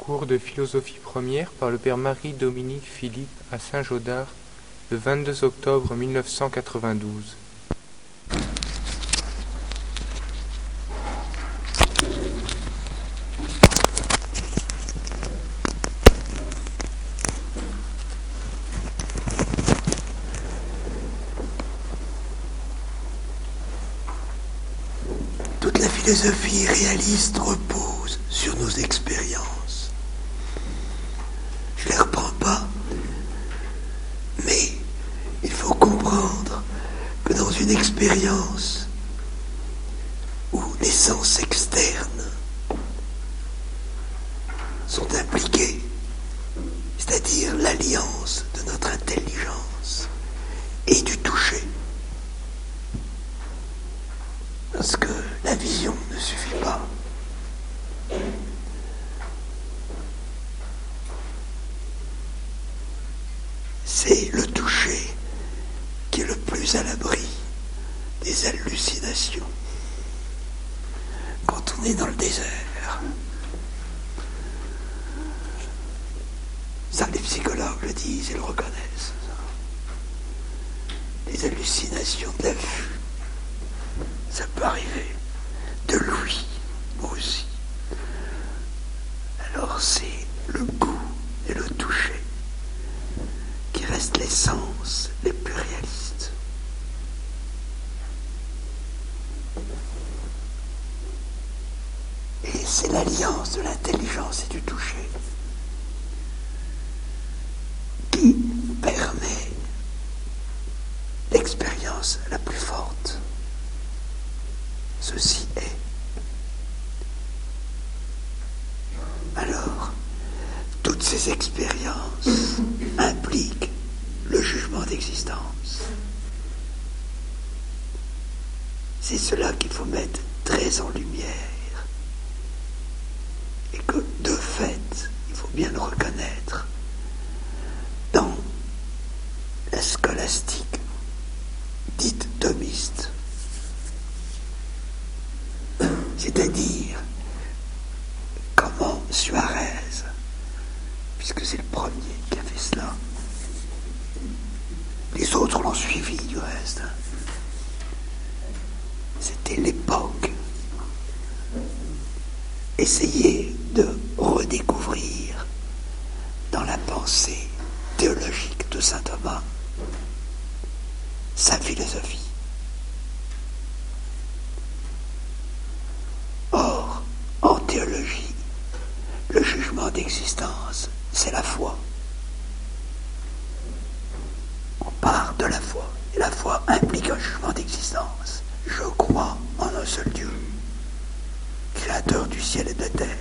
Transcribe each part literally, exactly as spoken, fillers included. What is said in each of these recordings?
cours de philosophie première par le père Marie-Dominique Philippe à Saint-Gaudard le vingt-deux octobre mille neuf cent quatre-vingt-douze. Toute la philosophie réaliste repose sur nos expériences. Je ne les reprends pas, mais il faut comprendre que dans une expérience où les sens externes sont impliqués, c'est-à-dire l'alliance de notre intelligence et du toucher, parce que la vision ne suffit pas. C'est le toucher qui est le plus à l'abri des hallucinations. Quand on est dans le désert, ça les psychologues le disent et le reconnaissent, les hallucinations de la vue, ça peut arriver, de l'ouïe, moi aussi. Alors c'est le goût et le toucher qui restent les sens les plus réalistes. Et c'est l'alliance de l'intelligence et du toucher qui permet l'expérience la plus forte. Ceci est. Alors, toutes ces expériences impliquent le jugement d'existence. C'est cela qu'il faut mettre très en lumière. Et que, de fait, il faut bien le reconnaître, dans la scolastique dite thomiste, c'est-à-dire comment Suarez, puisque c'est le premier qui a fait cela, les autres l'ont suivi du reste, c'était l'époque, essayer de redécouvrir dans la pensée théologique de saint Thomas sa philosophie. Or, en théologie, le jugement d'existence, c'est la foi. On part de la foi, et la foi implique un jugement d'existence. Je crois en un seul Dieu, créateur du ciel et de la terre.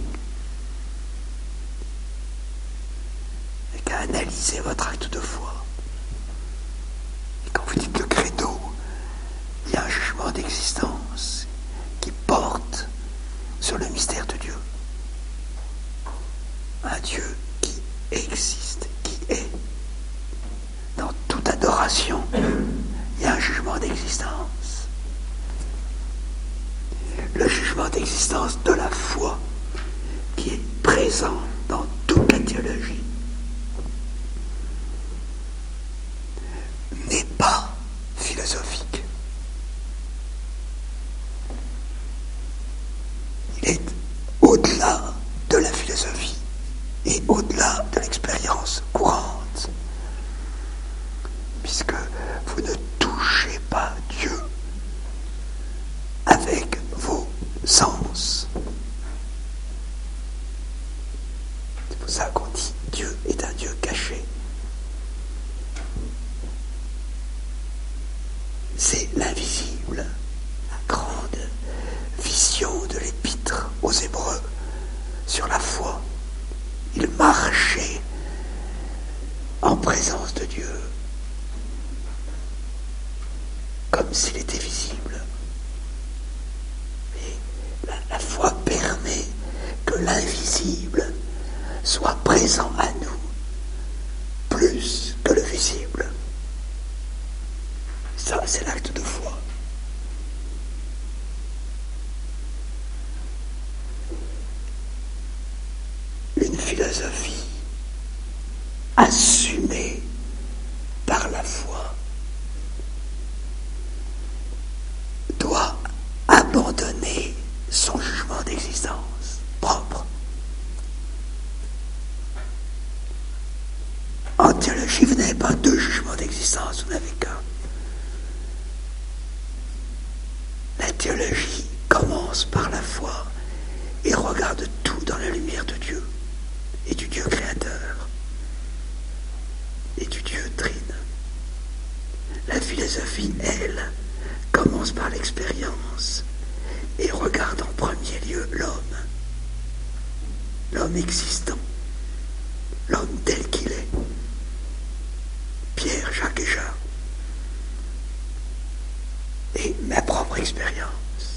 Et qu'à analyser votre acte de foi. Et quand vous dites le credo, il y a un jugement d'existence qui porte sur le mystère de Dieu. Un Dieu qui existe, qui est. Dans toute adoration, il y a un jugement d'existence. Le jugement d'existence de la foi qui est présent dans toute la théologie n'est pas philosophique. Il est au-delà de la philosophie et au-delà de l'expérience courante, puisque vous ne touchez pas Dieu avec vos sens. C'est pour ça qu'on dit Dieu est un Dieu caché. C'est l'invisible, la grande vision de l'épître aux Hébreux sur la foi. Il marchait en présence de Dieu comme s'il était visible. Et la, la foi permet que l'invisible soit présent à nous plus que le visible. Ça, c'est l'acte de foi. une philosophie assumée par la foi doit abandonner son jugement d'existence propre. En théologie, vous n'avez pas deux jugements d'existence, vous n'avez qu'un. La théologie commence par la foi et regarde tout dans la lumière de Dieu et du Dieu créateur et du Dieu trine. La philosophie, elle, commence par l'expérience et regarde en premier lieu l'homme, l'homme existant, l'homme tel qu'il est, Pierre, Jacques et Jean, et ma propre expérience.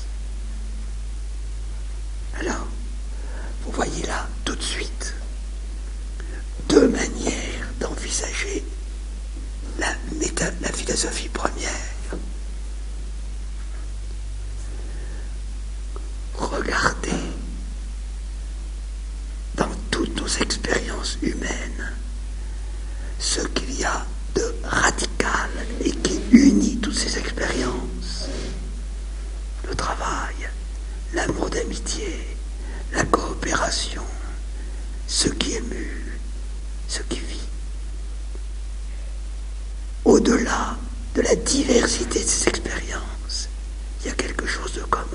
Alors, vous voyez là tout de suite deux manières d'envisager la, méta, la philosophie première. Regardez dans toutes nos expériences humaines ce qu'il y a de radical et qui unit toutes ces expériences. Le travail, l'amour d'amitié, la coopération, ce qui émue, ce qui vit. Au-delà de la diversité de ces expériences, il y a quelque chose de commun.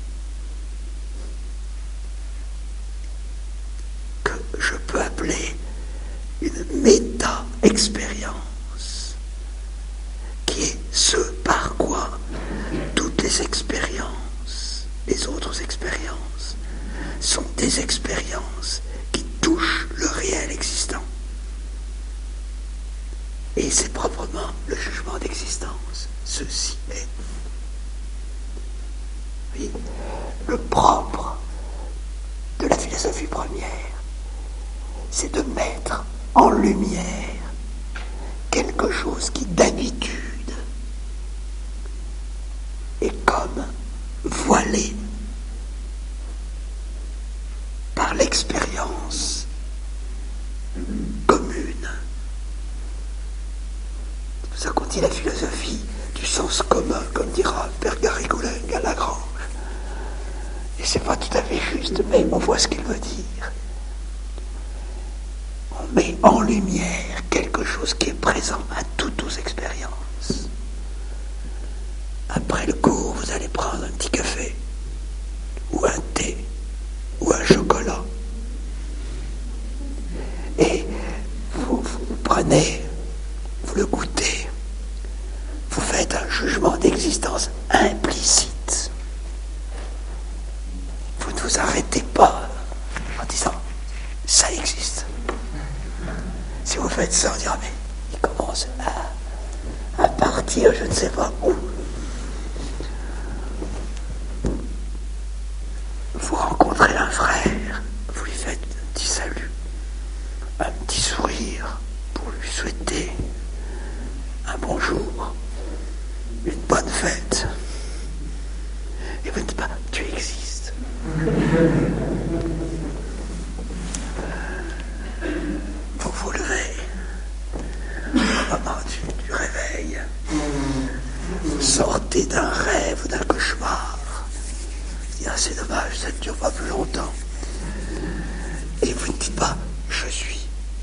Que je peux appeler une méta-expérience, qui est ce par quoi toutes les expériences, les autres expériences, sont des expériences qui touchent le réel existant. Et c'est proprement le jugement d'existence. Ceci est. Oui, le propre de la philosophie première, c'est de mettre en lumière quelque chose qui d'habitude est comme voilé par l'expérience commune. C'est pour ça qu'on dit la philosophie du sens commun, comme dira Père Garrigoulenc à Lagrange. Et c'est pas tout à fait juste, mais on voit ce qu'il veut dire. On met en lumière quelque chose qui est présent à toutes nos expériences. Après le cours, vous allez prendre un petit café, ou un thé, ou un chocolat. Et vous, vous prenez, vous le goûtez, vous faites un jugement d'existence implicite. Vous ne vous arrêtez pas en disant « ça existe ». Si vous faites ça, on dira « mais il commence à, à partir je ne sais pas où ». Vous rencontrez un frère, vous lui faites un petit salut, un petit sourire pour lui souhaiter un bonjour, une bonne fête. Et vous ne dites pas « tu existes ». Vous vous levez au moment du, du réveil. Vous sortez d'un rêve ou d'un cauchemar. Vous dites, ah, c'est dommage, ça ne dure pas plus longtemps. Et vous ne dites pas je suis.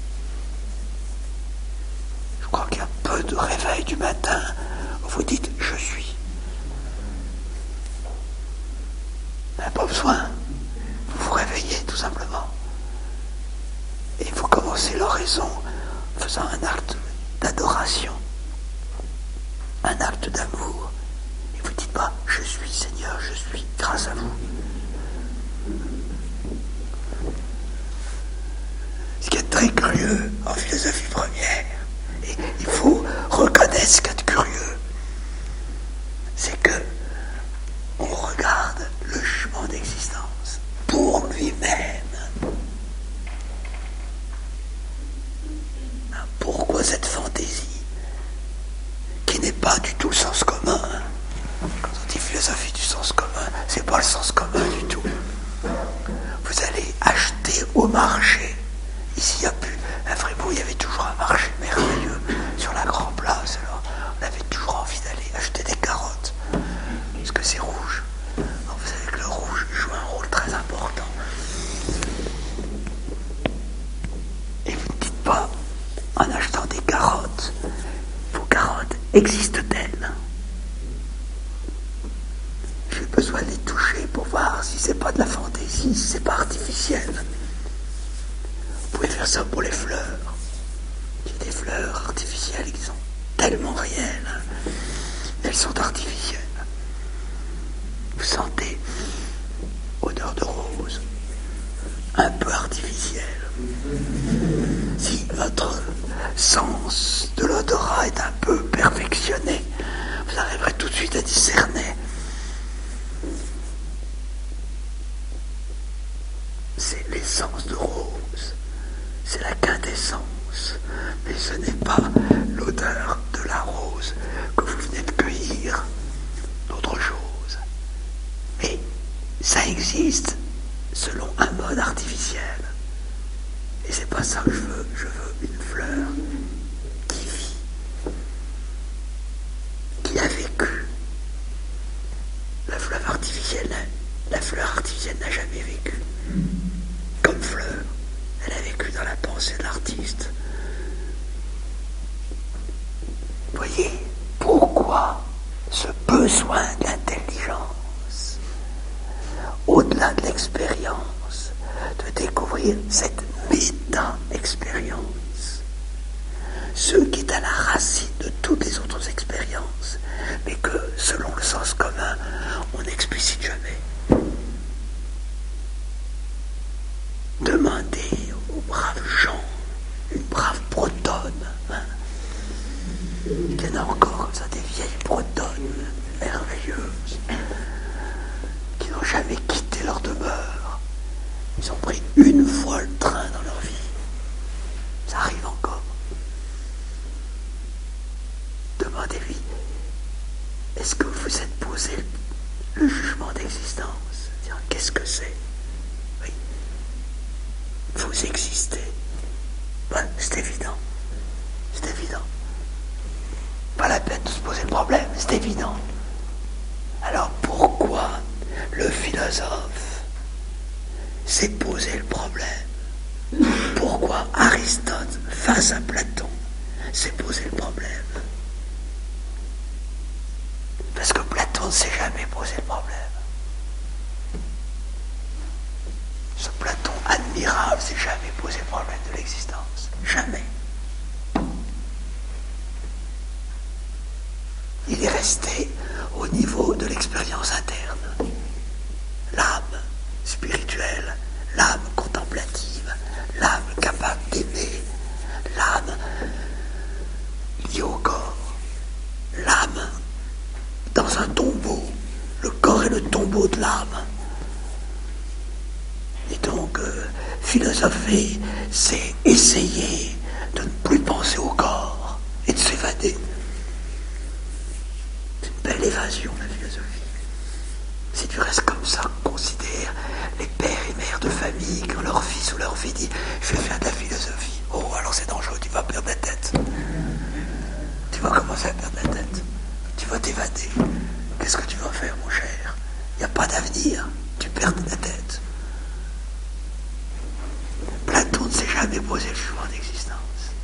Je crois qu'il y a peu de réveil du matin où vous dites je suis. Vous n'avez pas besoin. Vous vous réveillez tout simplement. Et vous commencez l'oraison en faisant un acte d'adoration, un acte d'amour. Et vous ne dites pas « Je suis Seigneur, je suis grâce à vous ». Ce qui est très curieux en philosophie première, et il faut reconnaître ce qui est curieux, c'est que on regarde le jugement d'existence pour lui-même. Pourquoi cette fantaisie qui n'est pas du tout le sens commun? Quand on dit philosophie du sens commun, c'est pas le sens commun du tout. Vous allez acheter au marché existe-t-elle? J'ai besoin de les toucher pour voir si c'est pas de la fantaisie, si c'est pas artificiel. Vous pouvez faire ça pour les fleurs. Il y a des fleurs artificielles qui sont tellement réelles. Elles sont artificielles. Vous sentez odeur de rose, un peu artificielle. Si votre sens de l'odorat est un peu perfectionné, vous arriverez tout de suite à discerner. C'est l'essence de rose, c'est la quintessence, mais ce n'est pas l'odeur de la rose que vous venez de cueillir, d'autre chose. Mais ça existe selon un mode artificiel. Et c'est pas ça que je veux. Je veux une fleur qui vit, qui a vécu. La fleur artificielle, la fleur artificielle n'a jamais vécu. Comme fleur, elle a vécu dans la pensée de l'artiste. Voyez, pourquoi ce besoin d'intelligence, au-delà de l'expérience, de découvrir cette méta-expérience, ce qui est à la racine de toutes les autres expériences, mais que, selon le sens commun, on n'explicite jamais. Demandez aux braves gens, une brave bretonne, hein, il y en a encore comme ça, des vieilles bretonnes merveilleuses, qui n'ont jamais quitté leur demeure. Ils ont pris une fois le train dans leur vie. Ça arrive encore. Demandez-lui, est-ce que vous vous êtes posé le jugement d'existence? Dire, qu'est-ce que c'est? Oui. Vous existez. Ben, c'est évident. C'est évident. Pas la peine de se poser le problème, c'est évident. Alors pourquoi le philosophe s'est posé le problème? Pourquoi Aristote, face à Platon, s'est posé le problème? Parce que Platon ne s'est jamais posé le problème. Ce Platon admirable s'est jamais posé le problème de l'existence. Jamais. Il est resté au niveau de l'expérience interne. L'âme spirituelle, l'âme contemplative, l'âme capable d'aimer, l'âme liée au corps, l'âme dans un tombeau. Le corps est le tombeau de l'âme. Et donc, euh, philosopher, c'est essayer de ne plus penser au corps et de s'évader. C'est une belle évasion, la philosophie. C'est du reste comme ça qu'on considère les pères et mères de famille quand leur fils ou leur fille dit « je vais faire de la philosophie ». Oh, alors c'est dangereux, tu vas perdre la tête. Tu vas commencer à perdre la tête. Tu vas t'évader. Qu'est-ce que tu vas faire, mon cher? Il n'y a pas d'avenir. Tu perds la tête. Platon ne s'est jamais posé le jugement d'existence.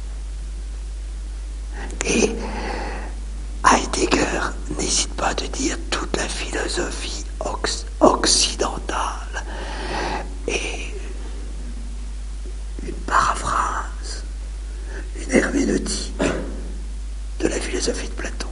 Et Heidegger n'hésite pas de dire toute la philosophie ox- occidentale est une paraphrase, une herméneutique de la philosophie de Platon.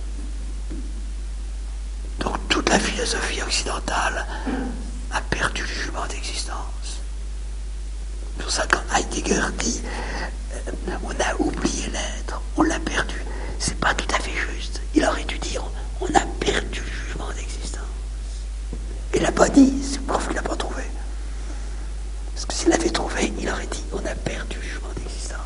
Donc toute la philosophie occidentale a perdu le jugement d'existence. C'est pour ça que quand Heidegger dit euh, on a oublié l'être, on l'a perdu, c'est pas tout à fait juste. Il aurait dû dire on a perdu le jugement d'existence. Il l'a pas dit, c'est le prof qui l'a pas trouvé. Parce que s'il l'avait trouvé, il aurait dit on a perdu le jugement d'existence.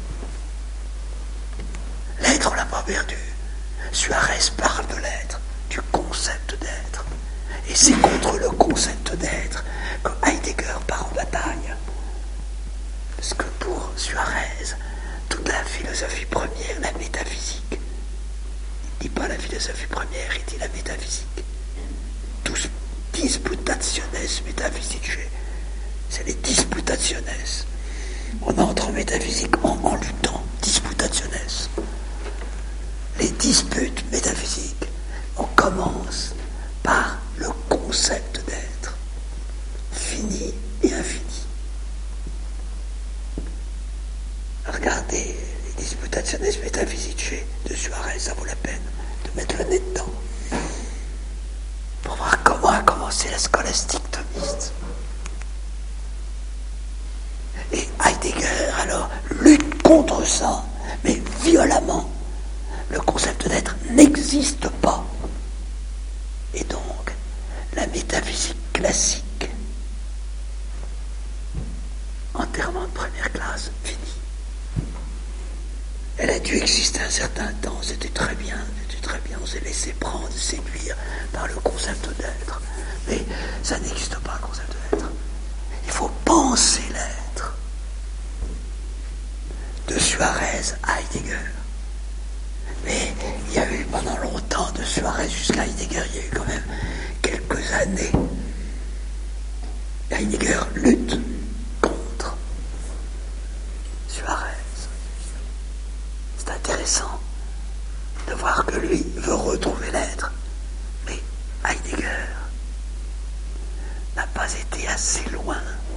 L'être, on l'a pas perdu. Suarez parle de l'être, du concept d'être. Et c'est contre le concept d'être que Heidegger part en bataille. Parce que pour Suarez, toute la philosophie première, la métaphysique, il ne dit pas la philosophie première, il dit la métaphysique. Tous disputationes metaphysicae. C'est les disputationes. On entre en métaphysique en, en luttant. Disputationes. les disputes métaphysiques, on commence par le concept d'être, fini et infini. Regardez les Disputationes Metaphysicae de Suarez, ça vaut la peine de mettre le nez dedans, pour voir comment a commencé la scolastique thomiste. Et Heidegger, alors, lutte contre ça, mais violemment. Le concept d'être n'existe pas. Et donc, la métaphysique classique, enterrement de première classe, fini. Elle a dû exister un certain temps, c'était très bien, c'était très bien, on s'est laissé prendre, séduire par le concept d'être. Mais ça n'existe pas, le concept d'être. Il faut penser l'être. De Suarez à Heidegger. Mais il y a eu pendant longtemps, de Suarez jusqu'à Heidegger, il y a eu quand même quelques années. Heidegger lutte contre Suarez. C'est intéressant de voir que lui veut retrouver l'être. Mais Heidegger n'a pas été assez loin.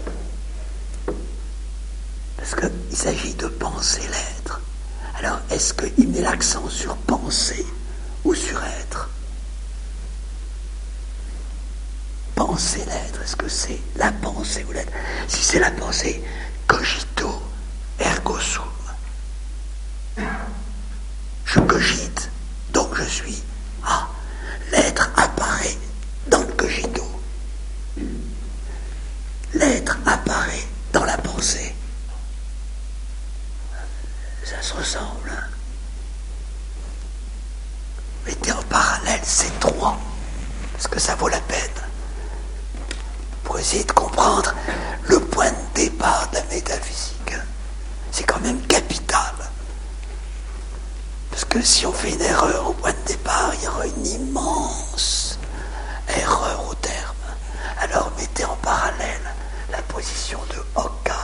Parce qu'il s'agit de penser l'être. Alors, est-ce qu'il met l'accent sur penser ou sur être? Penser l'être, est-ce que c'est la pensée ou l'être? Si c'est la pensée, cogito ergo sum. Je cogite, donc je suis. Ah, l'être apparaît dans le cogito. L'être apparaît dans la pensée. Ça se ressemble. Hein? Mettez en parallèle ces trois, parce que ça vaut la peine, pour essayer de comprendre le point de départ de la métaphysique. C'est quand même capital. Parce que si on fait une erreur au point de départ, il y aura une immense erreur au terme. Alors mettez en parallèle la position de Occam.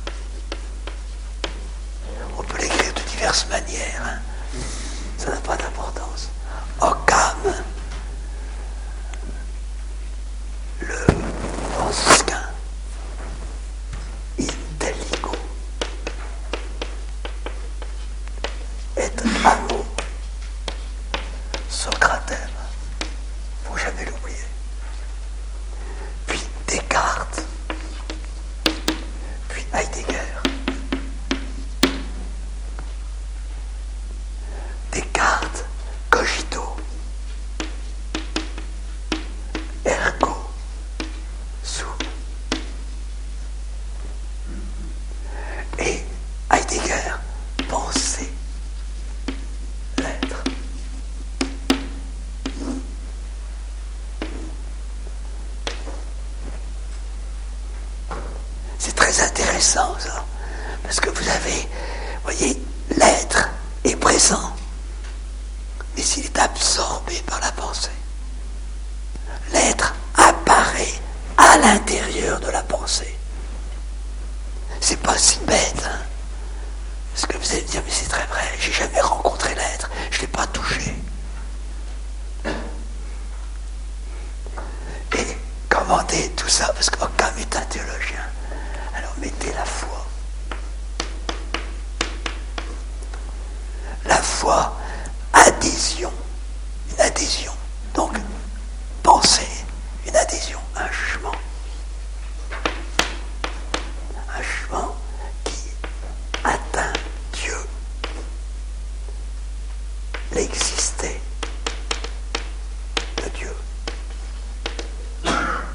On peut l'écrire de diverses manières. Hein. Ça n'a pas d'importance. Occam, le franciscain, intelligo, et amo, Socratem, faut jamais l'oublier. Puis Descartes, puis Heidegger. Descartes, cogito, ergo sum. Et Heidegger, penser l'être. C'est très intéressant ça, parce que vous avez, vous voyez, l'être est présent. Mais s'il est absorbé par la pensée, l'être apparaît à l'intérieur de la pensée. C'est pas si bête, hein? Parce que vous allez me dire, mais c'est très vrai, j'ai jamais rencontré l'être, je l'ai pas touché. Et commentez tout ça, parce qu'Occam est un théologien. Alors mettez la foi. La foi, adhésion, une adhésion. Donc, pensée, une adhésion, un jugement. Un jugement qui atteint Dieu, l'existé de Dieu. Vous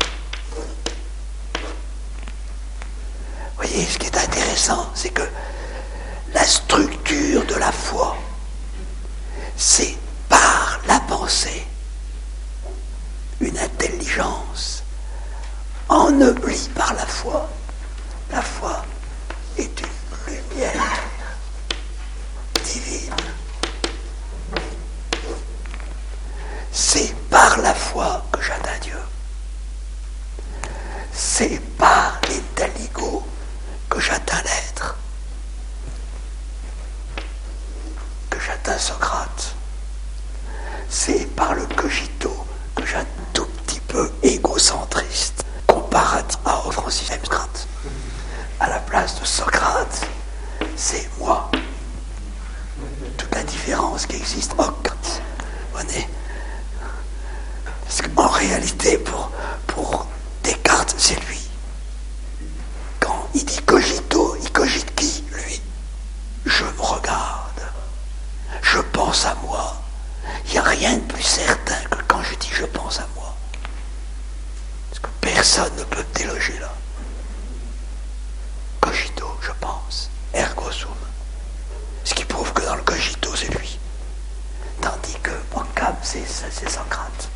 voyez, ce qui est intéressant, c'est que la structure de la foi, c'est par la pensée une intelligence ennoblie par la foi. La foi est une lumière divine. C'est par la foi que j'atteins Dieu. C'est par l'intelligo que j'atteins l'être, que j'atteins Socrate. personne ne peut me déloger là. Cogito, je pense, ergo sum. Ce qui prouve que dans le cogito, c'est lui. Tandis que Occam, c'est, c'est Socrate.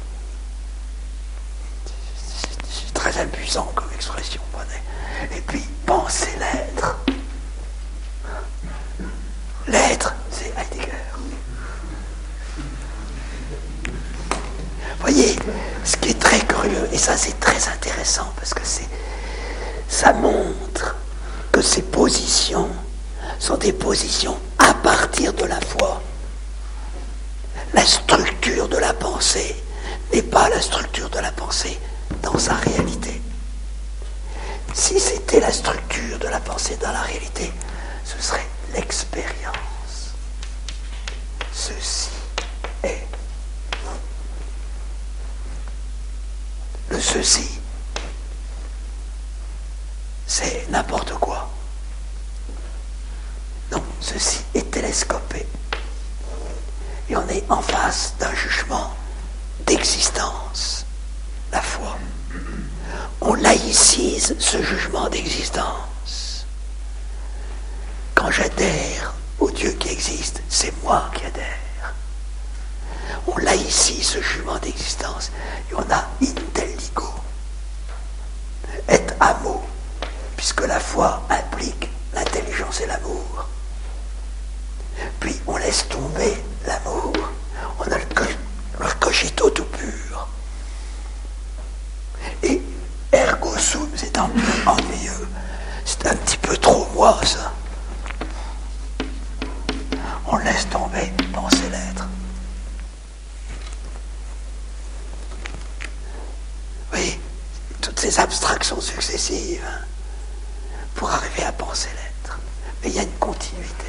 C'est très amusant comme expression. Et puis, penser l'être. L'être, c'est Heidegger. Vous voyez, ce qui est très curieux, et ça c'est très intéressant, parce que c'est, ça montre que ces positions sont des positions à partir de la foi. La structure de la pensée n'est pas la structure de la pensée dans sa réalité. Si c'était la structure de la pensée dans la réalité, ce serait l'expérience. Ceci est. Le ceci, c'est n'importe quoi. Donc, ceci est télescopé. Et on est en face d'un jugement d'existence, la foi. On laïcise ce jugement d'existence. Quand j'adhère au Dieu qui existe, c'est moi qui adhère. On laïcise ce jugement d'existence et on a intelligo, et amo, puisque la foi implique l'intelligence et l'amour. Puis on laisse tomber l'amour, on a le, co- le cogito tout pur. Et ergo sum, c'est un peu ennuyeux, c'est un petit peu trop moi ça. On laisse tomber penser l'être. Oui, toutes ces abstractions successives hein, pour arriver à penser l'être. Mais il y a une continuité.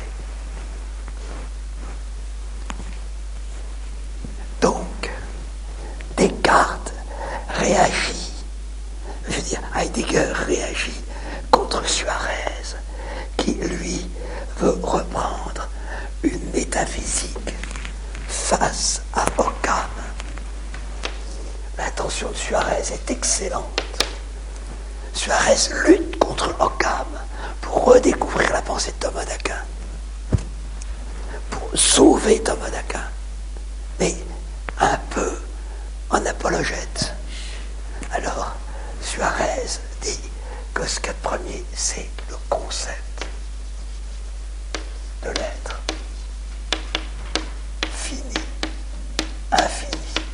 Donc, Descartes réagit, je veux dire, Heidegger réagit contre Suarez, qui, lui, veut reprendre une métaphysique face à Occam. L'intention de Suarez est excellente. Suarez lutte contre Occam pour redécouvrir la pensée de Thomas d'Aquin, pour sauver Thomas d'Aquin, mais un peu en apologète. Alors, Suarez dit que ce qu'il y a de premier, c'est le concept de l'être. Fini, infini.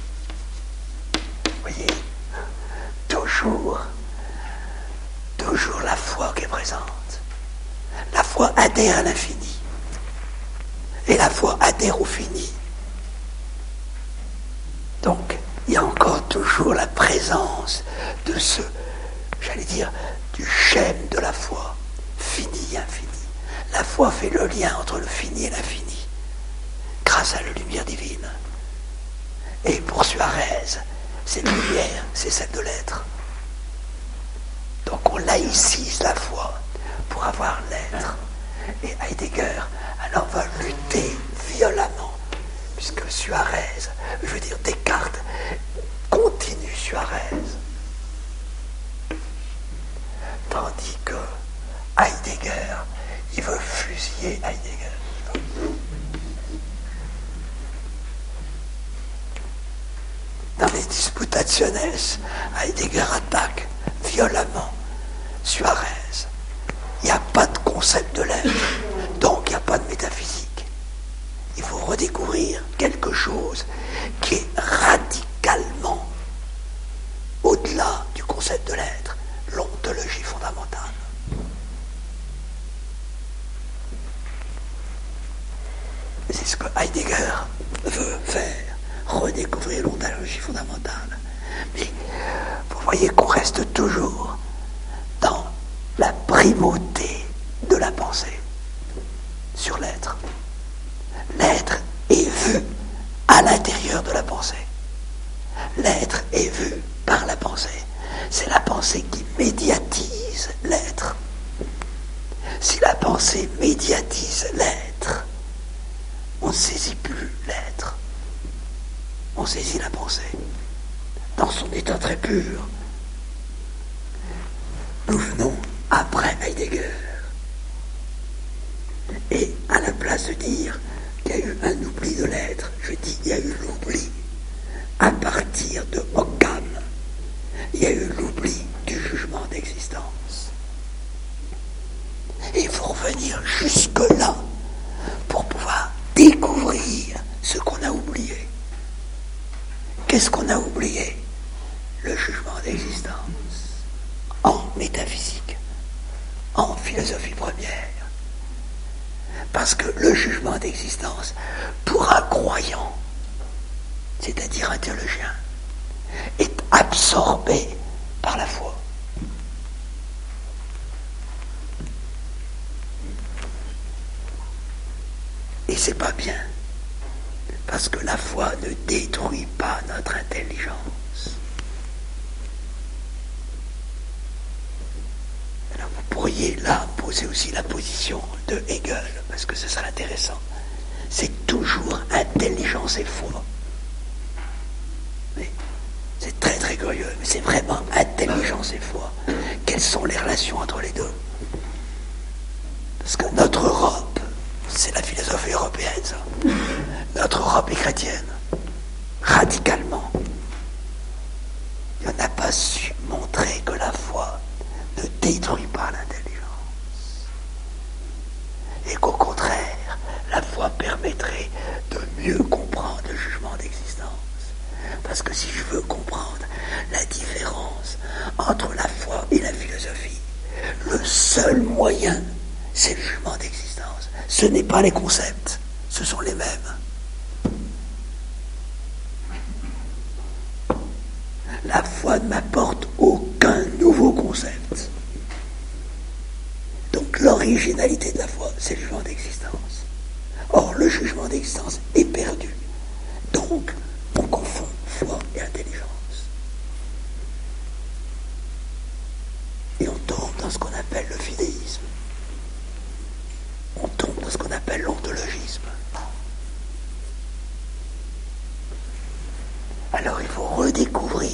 Vous voyez, toujours, toujours la foi qui est présente. La foi adhère à l'infini. Et la foi adhère au fini. Donc, il y a encore toujours la présence de ce, j'allais dire, du schème de la foi. Fini, infini. La foi fait le lien entre le fini et l'infini, grâce à la lumière divine. Et pour Suarez, cette lumière, c'est celle de l'être. Donc on laïcise la foi pour avoir l'être. Et Heidegger, alors, va lutter violemment, puisque Suarez, je veux dire Descartes, continue Suarez. Tandis que Heidegger, il veut fusiller Heidegger. Dans les Disputationes, Heidegger attaque violemment Suarez. Il n'y a pas de concept de l'être, donc il n'y a pas de métaphysique. Il faut redécouvrir quelque chose qui est radicalement au-delà du concept de l'être, l'ontologie fondamentale. C'est ce que Heidegger veut faire, redécouvrir l'ontologie fondamentale. Mais vous voyez qu'on reste toujours dans la primauté de la pensée sur l'être. L'être est vu à l'intérieur de la pensée. L'être est vu par la pensée. C'est la pensée qui médiatise l'être. Si la pensée médiatise l'être, on ne saisit plus l'être. On saisit la pensée dans son état très pur. nous venons après Heidegger. Et à la place de dire qu'il y a eu un oubli de l'être, je dis qu'il y a eu l'oubli. À partir de Occam, il y a eu l'oubli du jugement d'existence. Et il faut revenir jusque-là pour pouvoir découvrir ce qu'on a oublié. Qu'est-ce qu'on a oublié? Le jugement d'existence. En métaphysique, en philosophie première. Parce que le jugement d'existence, pour un croyant, c'est-à-dire un théologien, est absorbé par la foi. Et c'est pas bien, parce que la foi ne détruit pas notre intelligence. Alors vous pourriez là poser aussi la position de Hegel, parce que ce serait intéressant. C'est toujours intelligence et foi. Mais c'est très très curieux, mais c'est vraiment intelligence et foi. Quelles sont les relations entre les deux? Parce que notre Europe, c'est la philosophie européenne, ça. Notre Europe est chrétienne, radicalement. On n'a pas su montrer que la foi ne détruit pas l'intelligence. Et qu'au contraire, la foi permettrait de mieux comprendre le jugement d'existence. Parce que si je veux comprendre la différence entre la foi et la philosophie, le seul moyen, c'est le jugement d'existence. Ce n'est pas les concepts, ce sont les mêmes. La foi ne m'apporte aucun nouveau concept. Donc l'originalité de la foi, c'est le jugement d'existence. Or, le jugement d'existence est perdu. Donc, on confond foi et intelligence. Et on tombe dans ce qu'on appelle le fidéisme. On tombe dans ce qu'on appelle l'ontologisme. Alors il faut redécouvrir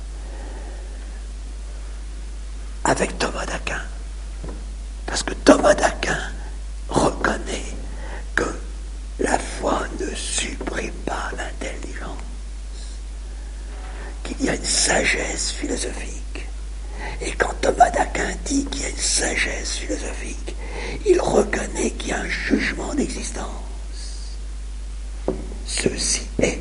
avec Thomas d'Aquin, parce que Thomas d'Aquin reconnaît que la foi ne supprime pas l'intelligence, qu'il y a une sagesse philosophique. Et quand Thomas d'Aquin dit qu'il y a une sagesse philosophique, il reconnaît qu'il y a un jugement d'existence. Ceci est.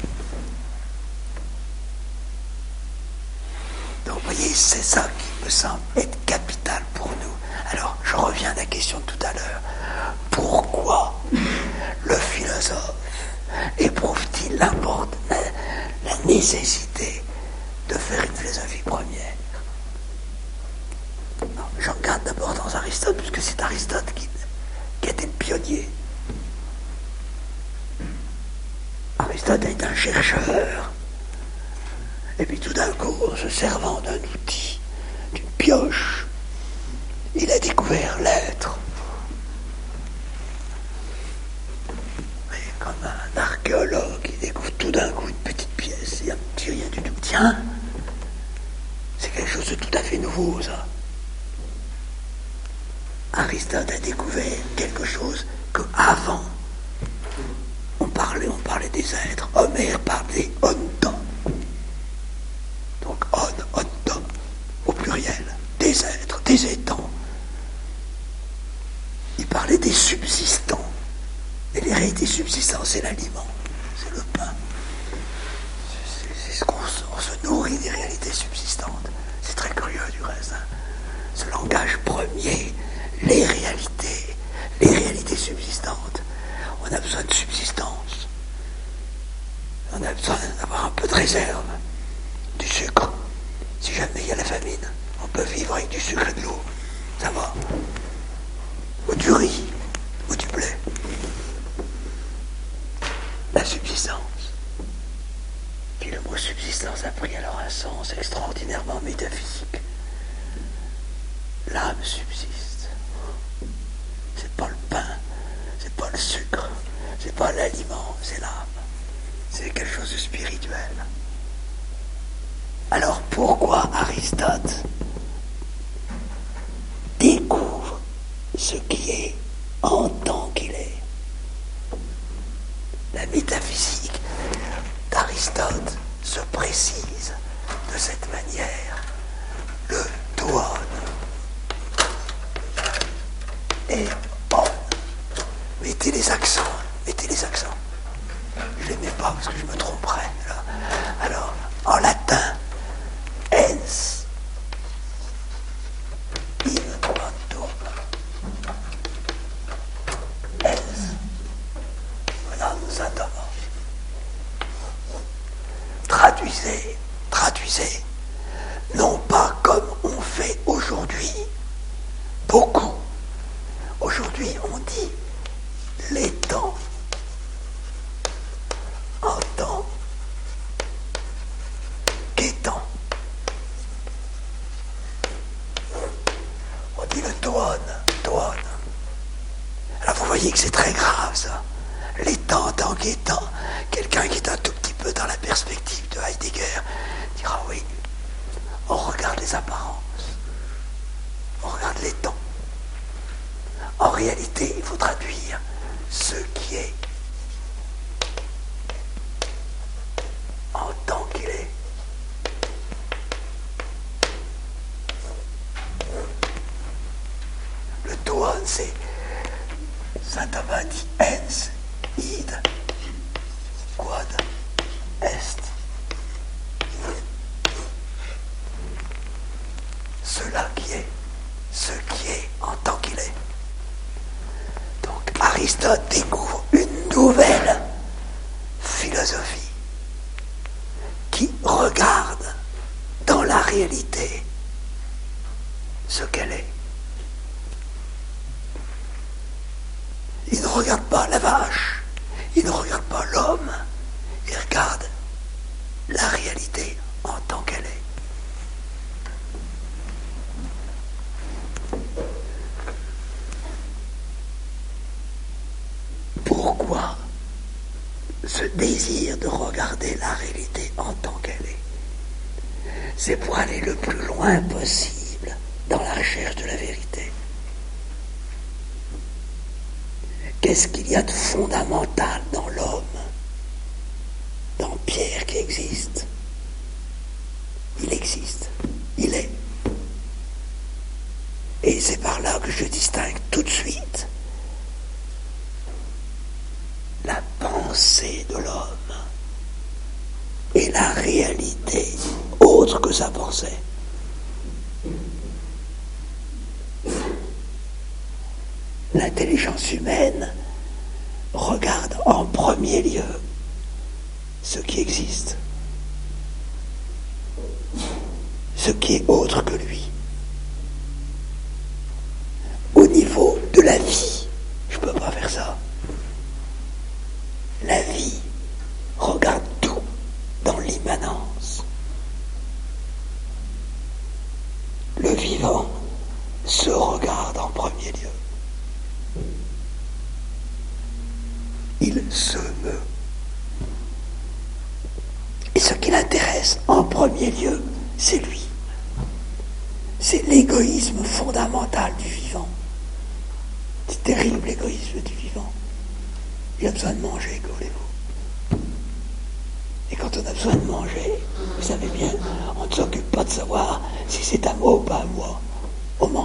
Donc vous voyez, c'est ça qui me semble être capital pour nous. Alors, je reviens à la question de tout à l'heure. Pourquoi le philosophe éprouve-t-il la, la nécessité de faire une philosophie première? J'en regarde d'abord dans Aristote, puisque c'est Aristote qui, qui était le pionnier. Aristote est un chercheur. Et puis tout d'un coup, en se servant d'un outil, d'une pioche, il a découvert l'être. Et comme un archéologue, il découvre tout d'un coup une petite pièce, et un petit rien du tout. Tiens, c'est quelque chose de tout à fait nouveau, ça. Aristote a découvert quelque chose qu'avant, on parlait, on parlait des êtres. Homère parlait des onta. Donc on, onta, au pluriel, des êtres, des étangs. Il parlait des subsistants. Et les réalités subsistantes, c'est l'aliment, c'est le pain. C'est, c'est ce qu'on on se nourrit des réalités subsistantes. C'est très curieux du reste. Hein. Ce langage premier, les réalités, les réalités subsistantes. On a besoin de subsistance. On a besoin d'avoir un peu de réserve. Du sucre. Si jamais il y a la famine, on peut vivre avec du sucre et de l'eau. Ça va. Ou du riz, ou du blé. La subsistance. Puis le mot subsistance a pris alors un sens extraordinairement métaphysique. L'âme subsiste. C'est pas le pain, c'est pas le sucre, c'est pas l'aliment, c'est l'âme. C'est quelque chose de spirituel. Alors pourquoi Aristote ce qui est en tant qu'il est. La métaphysique d'Aristote se précise de cette manière. Le toon et on. Mettez les accents, mettez les accents. Je ne les mets pas parce que je me tromperais. Alors, alors en latin, ens, in quantum, ens, non saint homme. Traduisez, traduisez, non pas comme on fait aujourd'hui, beaucoup. Aujourd'hui, on dit les temps en tant qu'étant. On dit le toon, toon. Alors vous voyez que c'est très grave ça. Les temps en tant qu'étant. Quelqu'un qui est un tout petit peu dans la perspective de Heidegger dira oui, on regarde les apparences, on regarde les temps. En réalité, il faut traduire ce qui est en tant qu'il est. Le toon, c'est saint Thomas dit ens, id, quod est. Cela qui est, ce qui est en tant qu'il est. Donc Aristote découvre une nouvelle philosophie qui regarde dans la réalité ce qu'elle est. Il ne regarde pas la vache, il ne regarde pas l'homme, il regarde la réalité en tant qu'elle est. Pourquoi ce désir de regarder la réalité en tant qu'elle est? C'est pour aller le plus loin possible dans la recherche de la vérité. Qu'est-ce qu'il y a de fondamental dans l'homme, dans Pierre qui existe? Il existe, il est. Et c'est par là que je distingue tout de suite la pensée de l'homme et la réalité autre que sa pensée. L'intelligence humaine regarde en premier lieu ce qui existe, ce qui est autre que lui. Au niveau de la vie, je ne peux pas faire ça. La vie regarde tout dans l'immanence. Le vivant se regarde en premier lieu. Il se meut. Et ce qui l'intéresse en premier lieu, c'est lui. C'est l'égoïsme fondamental du vivant. C'est terrible l'égoïsme du vivant. Il a besoin de manger, que voulez-vous? Et quand on a besoin de manger, vous savez bien, on ne s'occupe pas de savoir si c'est à moi ou pas à moi. On mange.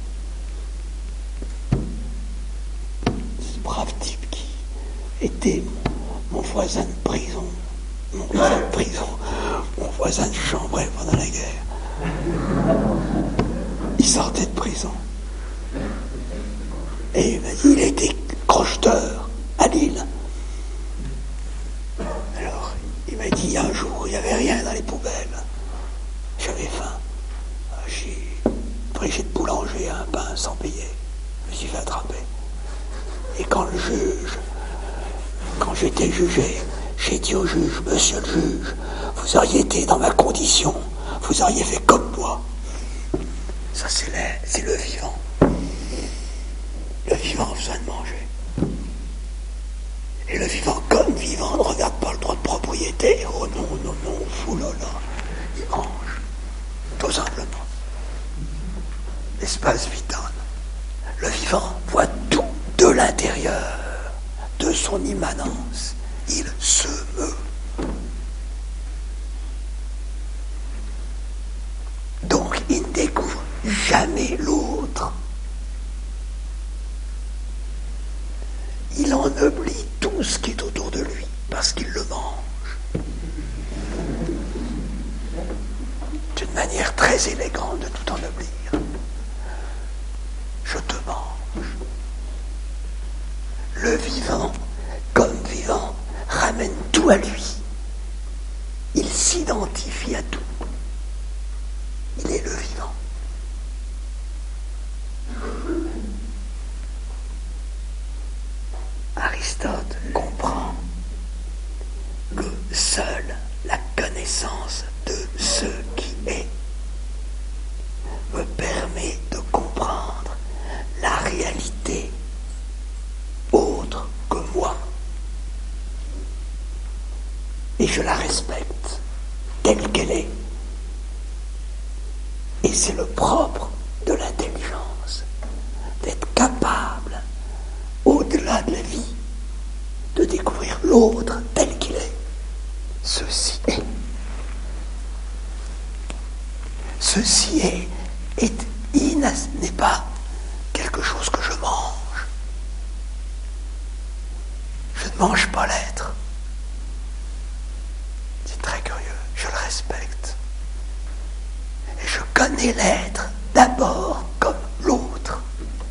Ce brave type qui était mon, mon voisin de prison, mon voisin de prison, mon voisin de chambre pendant la guerre. Il sortait de prison. Et il m'a dit, il était crocheteur à Lille. Alors, il m'a dit, un jour, il n'y avait rien dans les poubelles. J'avais faim. J'ai pris chez le boulanger un pain sans payer. Je me suis fait attraper. Et quand le juge, quand j'étais jugé, j'ai dit au juge, monsieur le juge, vous auriez été dans ma condition, vous auriez fait comme moi. Ça, c'est, la, c'est le vivant. Le vivant a besoin de manger. Et le vivant, comme vivant, ne regarde pas le droit de propriété. Oh non, non, non, foulala. Il mange. Tout simplement. L'espace vital. Le vivant vivant voit tout de l'intérieur, de son immanence. Il se meut. Donc il ne découvre jamais l'autre. Il ennoblit tout ce qui est autour de lui parce qu'il le mange. D'une manière très élégante de tout ennoblir. Je te mange. Le vivant, comme vivant, ramène tout à lui. Il s'identifie à tout. Il est le vivant. Aristote comprend que seule la connaissance de ce qui est me permet de comprendre la réalité autre que moi. Et je la respecte telle qu'elle est. Et c'est le propre de l'intelligence, d'être capable, au-delà de la vie, de découvrir l'autre tel qu'il est. Ceci est. Ceci est, est inas, n'est pas quelque chose que je mange. Je ne mange pas l'être. C'est très curieux, je le respecte. Et je connais l'être d'abord comme l'autre.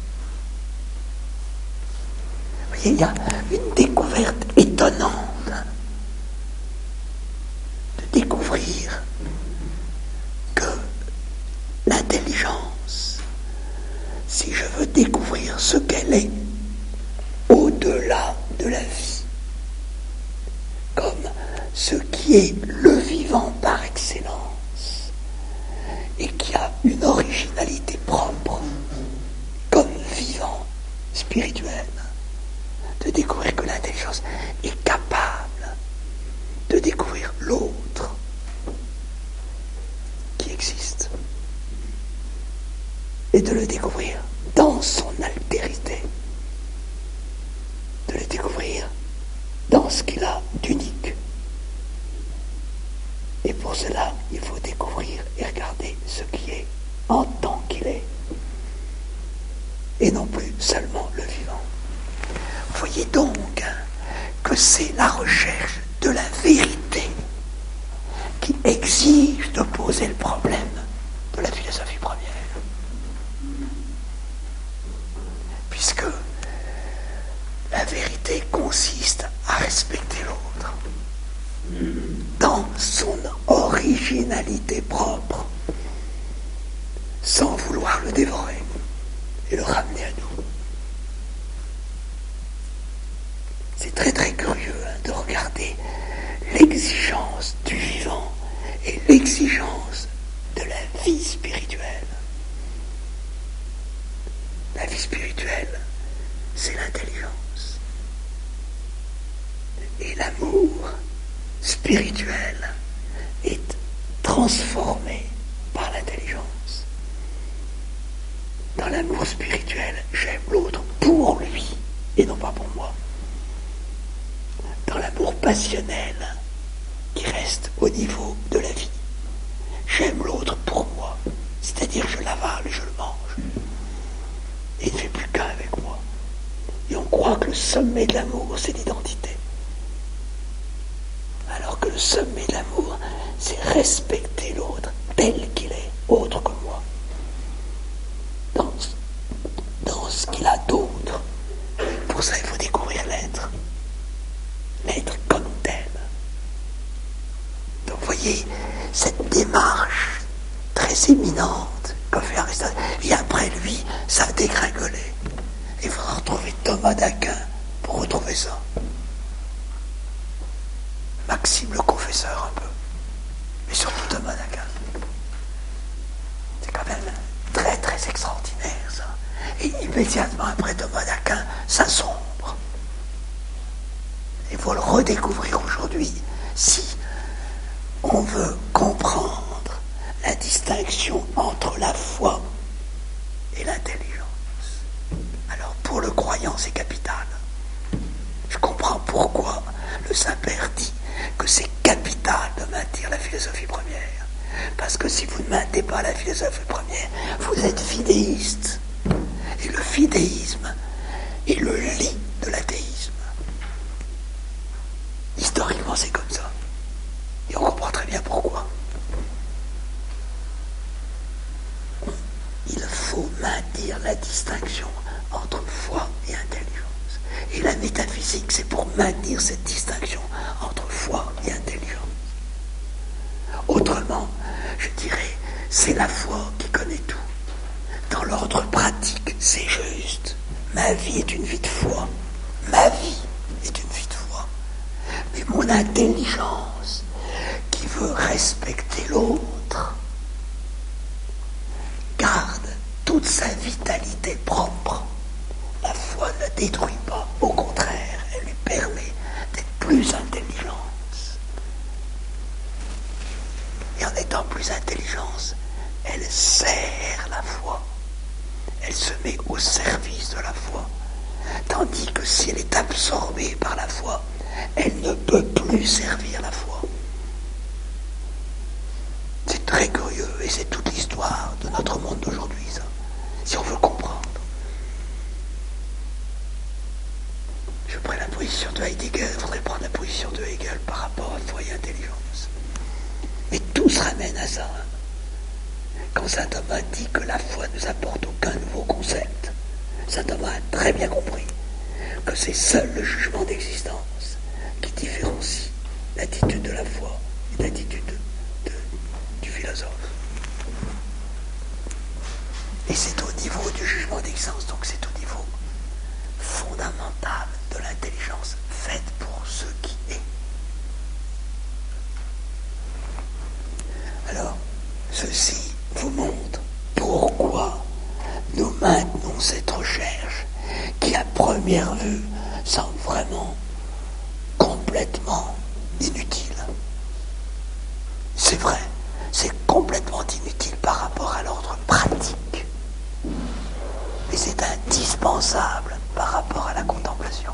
Vous voyez, il y a une découverte étonnante de découvrir que l'intelligence, si je veux découvrir ce qu'elle est au-delà de la vie, comme ce qui est le vivant par excellence, et qui a une originalité propre, comme vivant spirituel, de découvrir que l'intelligence est capable de découvrir l'autre qui existe, et de le découvrir dans son altérité, de le découvrir dans ce qu'il a d'unique. Et pour cela, il faut découvrir et regarder ce qui est en tant qu'il est, et non plus seulement le vivant. Voyez donc que c'est la recherche de la vérité qui exige de poser le problème de la philosophie première. Puisque la vérité consiste à respecter l'autre dans son originalité propre, sans vouloir le dévorer et le ramener à nous. C'est très très curieux hein, de regarder l'exigence du vivant et l'exigence de la vie spirituelle. La vie spirituelle, c'est l'intelligence. Et l'amour spirituel est transformé par l'intelligence. Dans l'amour spirituel, j'aime l'autre pour lui et non pas pour moi. Dans l'amour passionnel, qui reste au niveau de la vie, j'aime l'autre pour moi, c'est-à-dire je l'avale et je le mange. Et il ne fait plus qu'un avec moi. Et on croit que le sommet de l'amour, c'est l'identité. Alors que le sommet de l'amour, c'est respecter l'autre tel qu'il est, autre que moi. Dans, dans ce qu'il a d'autre. Pour ça, il faut découvrir l'être. L'être comme tel. Donc, vous voyez, cette démarche très éminente qu'a fait Aristote. Et après lui, ça a dégringolé. Il faudra retrouver Thomas d'Aquin pour retrouver ça. Maxime le confesseur un peu. Mais surtout Thomas d'Aquin. C'est quand même très très extraordinaire ça. Et immédiatement après Thomas d'Aquin, ça sombre. Il faut le redécouvrir aujourd'hui si on veut comprendre la distinction entre la foi et l'intelligence. d'intelligence est capitale. Je comprends pourquoi le Saint-Père dit que c'est capital de maintenir la philosophie première. Parce que si vous ne maintenez pas la philosophie première, vous êtes fidéiste. Et le fidéisme est le lit de l'athéisme. Historiquement, c'est comme ça. Et on comprend très bien pourquoi. Il faut maintenir la distinction entre foi et intelligence. Et la métaphysique, c'est pour maintenir cette distinction entre foi et intelligence. Autrement, je dirais, c'est la foi qui connaît tout. Dans l'ordre pratique, c'est juste. Ma vie est une vie de foi. Ma vie est une vie de foi. Mais mon intelligence, qui veut respecter l'autre, garde toute sa vitalité propre. La foi ne la détruit pas. Au contraire, elle lui permet d'être plus intelligente. Et en étant plus intelligente, elle sert la foi. Elle se met au service de la foi. Tandis que si elle est absorbée par la foi, elle ne peut plus servir la foi. C'est très curieux et c'est toute l'histoire de notre monde d'aujourd'hui, ça, si on veut comprendre. Je prends la position de Heidegger, il faudrait prendre la position de Hegel par rapport à foi et intelligence. Mais tout se ramène à ça. Quand saint Thomas dit que la foi ne nous apporte aucun nouveau concept, saint Thomas a très bien compris que c'est seul le jugement d'existence qui différencie l'attitude de la foi et l'attitude de, de, du philosophe. Et c'est au niveau du jugement d'existence, donc c'est au niveau fondamental de l'intelligence faite pour ce qui est. Alors, ceci vous montre pourquoi nous maintenons cette recherche qui, à première vue, semble vraiment complètement inutile. C'est vrai, c'est complètement inutile par rapport à l'ordre pratique, mais c'est indispensable par rapport à la contemplation.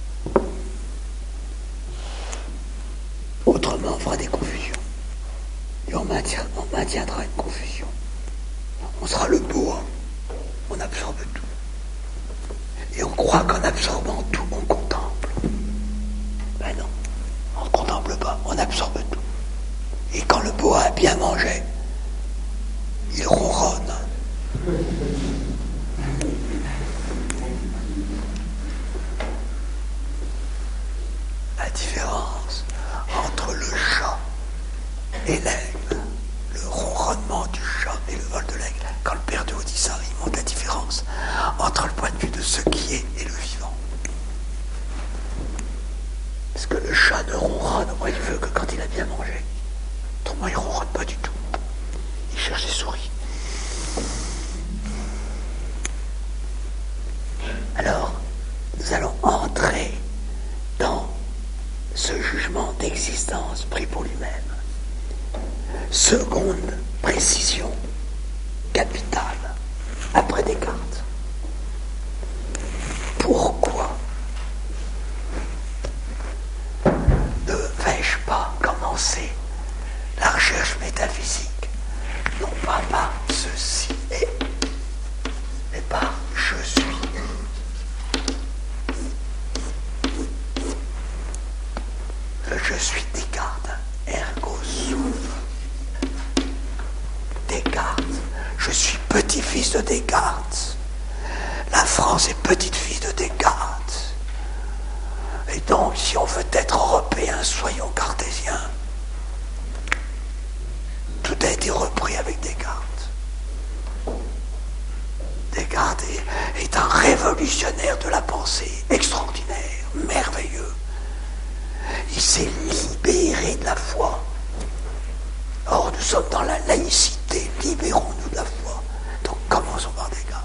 Autrement, on fera des confusions. Et on, maintient, on maintiendra une confusion. On sera le bois, on absorbe tout. Et on croit qu'en absorbant tout, on contemple. Ben non, on ne contemple pas, on absorbe tout. Et quand le boa a bien mangé, il ronronne. La différence entre le chat et l'aigle, le ronronnement du chat et le vol de l'aigle, quand le père de haut dit ça, il montre la différence entre le point de vue de ce qui est et le vivant. Parce que le chat ne ronronne au moyen du feu que quand il a bien mangé. Autrement, il ne ronronne pas du tout. Il cherche des souris. Alors, nous allons entrer dans ce jugement d'existence pris pour lui-même. Seconde précision capitale après Descartes. Pourquoi ne vais-je pas commencer la recherche métaphysique non pas par ceci est, mais par je suis. Le je suis Descartes, ergo sum. Descartes, je suis petit-fils de Descartes. La France est petite-fille de Descartes. Et donc, si on veut être européen, soyons cartésiens. Tout a été repris avec Descartes. Descartes est, est un révolutionnaire de la pensée, extraordinaire, merveilleux. Il s'est libéré de la foi. Or, nous sommes dans la laïcité, libérons-nous de la foi. Donc, commençons par Descartes.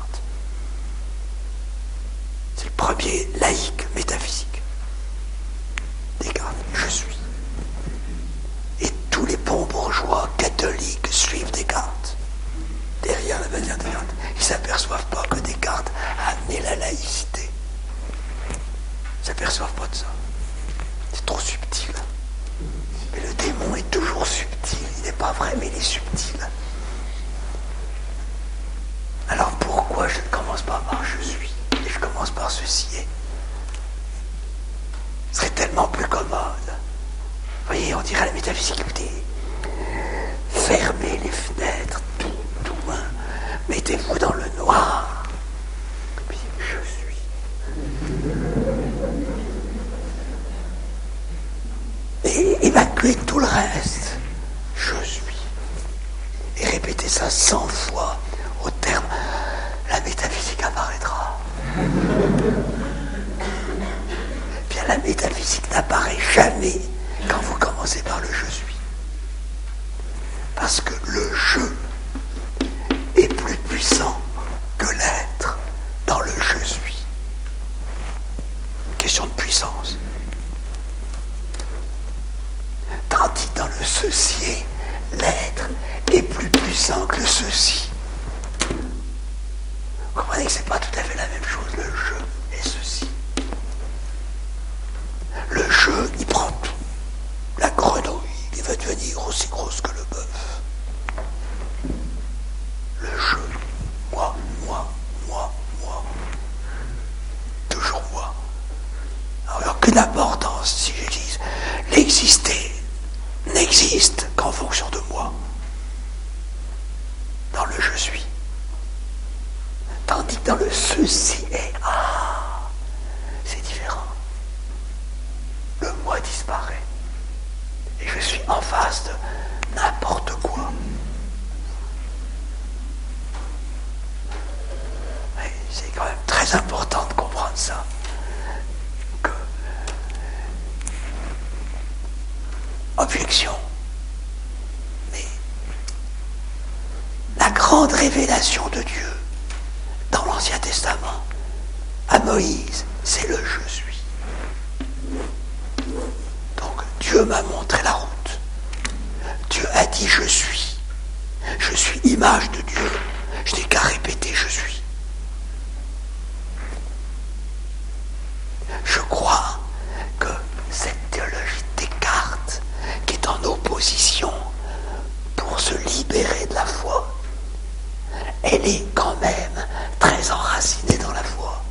C'est le premier laïque métaphysique. Descartes, je suis. Et tous les bons bourgeois catholiques suivent Descartes. Derrière la manière de Descartes, ils ne s'aperçoivent pas que Descartes a amené la laïcité. Ils s'aperçoivent pas de ça. C'est trop subtil. Mais le démon est toujours subtil. Il n'est pas vrai, mais il est subtil. Alors pourquoi je ne commence pas par je suis et je commence par ceci est? Ce serait tellement plus commode. Vous voyez, on dirait la métaphysique. Écoutez, fermez les fenêtres, tout, tout, hein. Mettez-vous dans le noir. Et puis je suis. Et évacuez tout le reste. Je suis. Et répétez ça cent fois. Au terme, la métaphysique apparaîtra. Bien, la métaphysique n'apparaît jamais quand vous commencez par le je suis. Parce que le je est plus puissant que l'être dans le je suis. Question de puissance. Tandis que dans le ceci, l'être est plus puissant que le ceci. Vous comprenez que c'est pas tout à fait la même chose, le je et ceci. Le je, il prend tout. La grenouille, il va devenir aussi grosse que le bœuf. Le je, moi, moi, moi, moi. Toujours moi. Alors, il n'y a aucune importance si je dis l'exister n'existe qu'en fonction de moi. Dans le je suis. Tandis que dans le ceci est, ah, c'est différent. Le moi disparaît. Et je suis en face de n'importe quoi. Et c'est quand même très important de comprendre ça. Que objection. Mais la grande révélation de Dieu dans l'Ancien Testament, à Moïse, c'est le je suis. Donc Dieu m'a montré la route. Dieu a dit je suis. Je suis image de Dieu. Je n'ai qu'à répéter je suis. Je crois que cette théologie de Descartes, qui est en opposition pour se libérer de la foi, elle est quand même très enracinée dans la foi.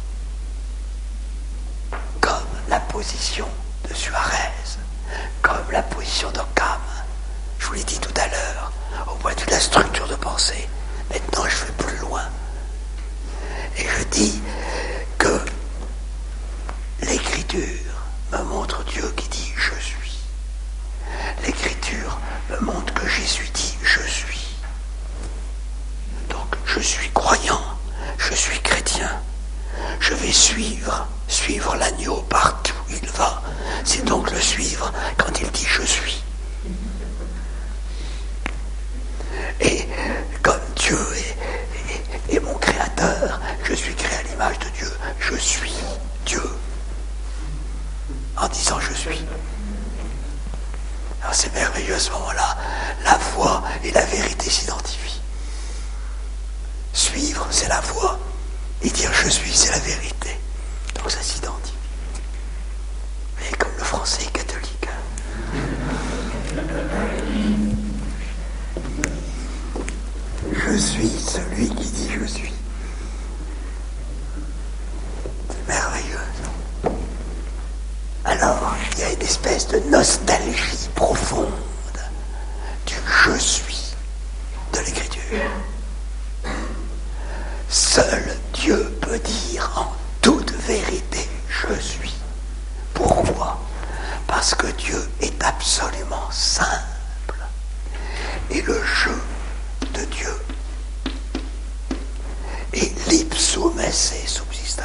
Comme la position de Suarez, comme la position d'Occam. Je vous l'ai dit tout à l'heure, au point de vue de la structure de pensée. Maintenant, je vais plus loin. Et je dis que l'Écriture me montre Dieu qui dit « je suis ». L'Écriture me montre que Jésus dit « je suis ». Donc, je suis croyant, je suis chrétien. Je vais suivre, suivre l'agneau partout où il va. C'est donc le suivre quand il dit « je suis ». Et comme Dieu est, est, est mon créateur, je suis créé à l'image de Dieu. Je suis Dieu. En disant je suis. Alors c'est merveilleux à ce moment-là. La foi et la vérité s'identifient. Suivre, c'est la foi. Et dire je suis, c'est la vérité. Donc ça s'identifie. Mais comme le français est catholique. Hein. Je suis celui qui dit je suis. C'est merveilleux. Alors, il y a une espèce de nostalgie profonde du je suis de l'Écriture. Seul Dieu peut dire en toute vérité je suis. Pourquoi? Parce que Dieu est absolument simple. Et le je de Dieu est l'ipsum esse subsistens.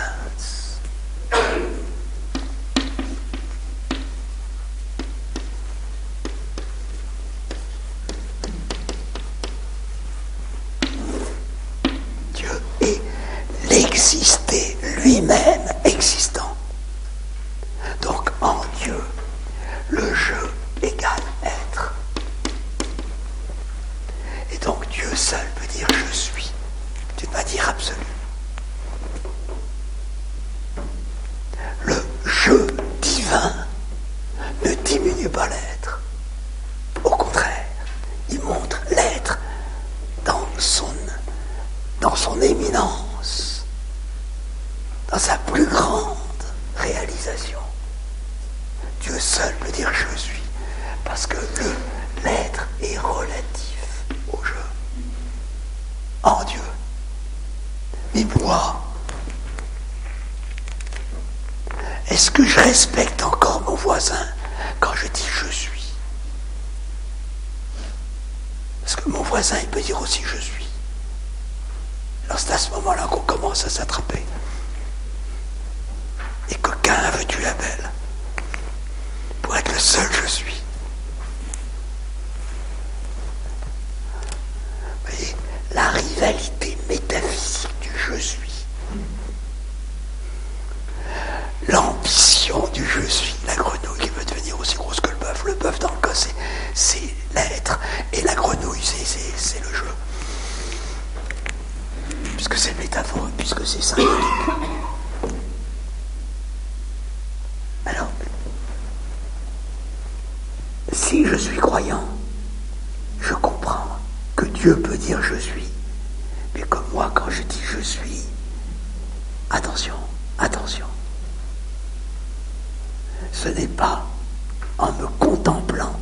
Dieu est l'existé lui-même existant. Donc en Dieu, le je égale être. Et donc Dieu seul peut dire je suis, d'une manière absolue. Le je dans son éminence, dans sa plus grande réalisation. Dieu seul peut dire je suis, parce que le l'être est relatif au je, en Dieu. Mais moi, est-ce que je respecte encore mon voisin quand je dis je suis? Parce que mon voisin, il peut dire aussi je suis. Alors c'est à ce moment-là qu'on commence à s'attraper. Et que Caïn veut tuer Abel pour être le seul je suis. Vous voyez, la rivalité métaphysique du je suis, l'ambition du je suis, la grenouille qui veut devenir aussi grosse que le bœuf. Le bœuf dans le cas c'est, c'est l'être et la grenouille c'est, c'est, c'est le je. Puisque c'est métaphore, puisque c'est symbolique. Alors, si je suis croyant, je comprends que Dieu peut dire je suis. Mais comme moi, quand je dis je suis, attention, attention. Ce n'est pas en me contemplant,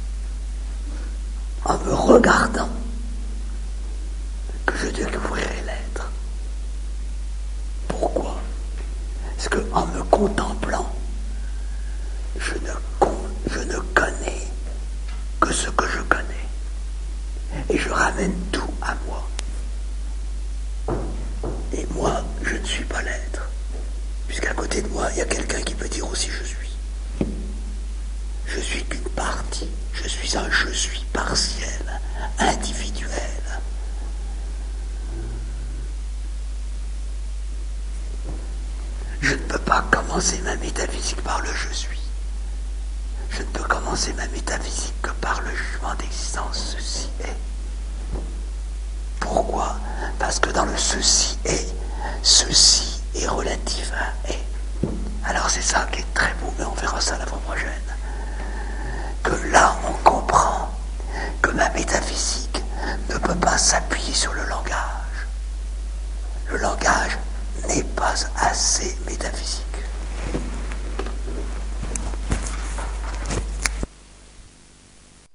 en me regardant, que je découvrirai l'être. Pourquoi? Parce qu'en me contemplant, je ne, con, je ne connais que ce que je connais. Et je ramène tout à moi. Et moi, je ne suis pas l'être. Puisqu'à côté de moi, il y a quelqu'un qui peut dire aussi je suis. Je suis qu'une partie. Je suis un je suis partiel, individuel. Je ne peux pas commencer ma métaphysique par le je suis. Je ne peux commencer ma métaphysique que par le jugement d'existence. Ceci est. Pourquoi? Parce que dans le ceci est, ceci est relatif à est. Alors c'est ça qui est très beau, mais on verra ça la fois prochaine. Que là on comprend que ma métaphysique ne peut pas s'appliquer